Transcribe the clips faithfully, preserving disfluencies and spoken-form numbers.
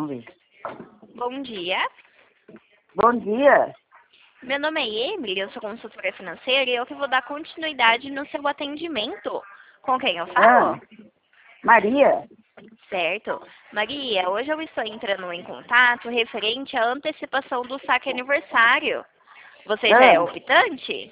Vamos ver. Bom dia. Bom dia. Meu nome é Emily, eu sou consultora financeira e eu que vou dar continuidade no seu atendimento. Com quem eu falo? Ah, Maria. Certo. Maria, hoje eu estou entrando em contato referente à antecipação do saque aniversário. Você já é Ah. optante?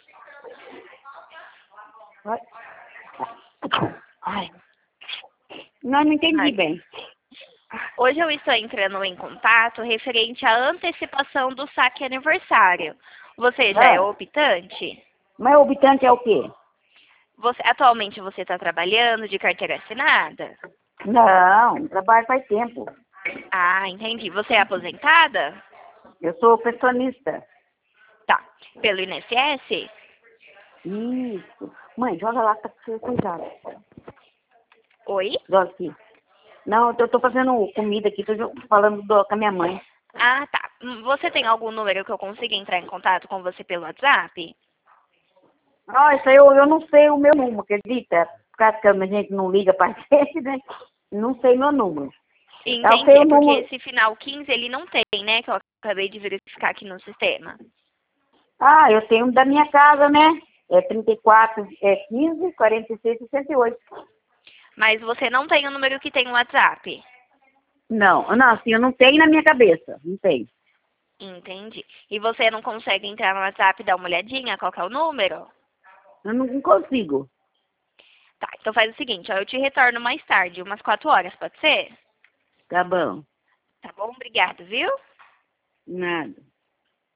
Ai. Não, não entendi Ai. bem. Hoje eu estou entrando em contato referente à antecipação do saque aniversário. Você já é Ah. optante? Mas optante é o quê? Você, atualmente você está trabalhando de carteira assinada? Não, trabalho faz tempo. Ah, entendi. Você é aposentada? Eu sou pensionista. Tá. Pelo I N S S? Isso. Mãe, joga lá, tá cuidado. Oi? Joga aqui. Não, eu tô fazendo comida aqui, tô falando do- com a minha mãe. Ah, tá. Hum, Você tem algum número que eu consiga entrar em contato com você pelo WhatsApp? Ah, isso aí eu, eu não sei o meu número, acredita? Por causa que a gente não liga pra gente, né? Não sei meu número. Eu Entendi. sei É o porque número. esse final quinze ele não tem, né? Que eu acabei de verificar aqui no sistema. Ah, eu tenho da minha casa, né? É trinta e quatro, é quinze, quarenta e seis, sessenta e oito. Mas você não tem o número que tem no WhatsApp? Não, não, assim, eu não tenho na minha cabeça. Não tenho. Entendi. E você não consegue entrar no WhatsApp e dar uma olhadinha? Qual que é o número? Eu não, não consigo. Tá, então faz o seguinte, ó, eu te retorno mais tarde, umas quatro horas, pode ser? Tá bom. Tá bom? Obrigada, viu? Nada.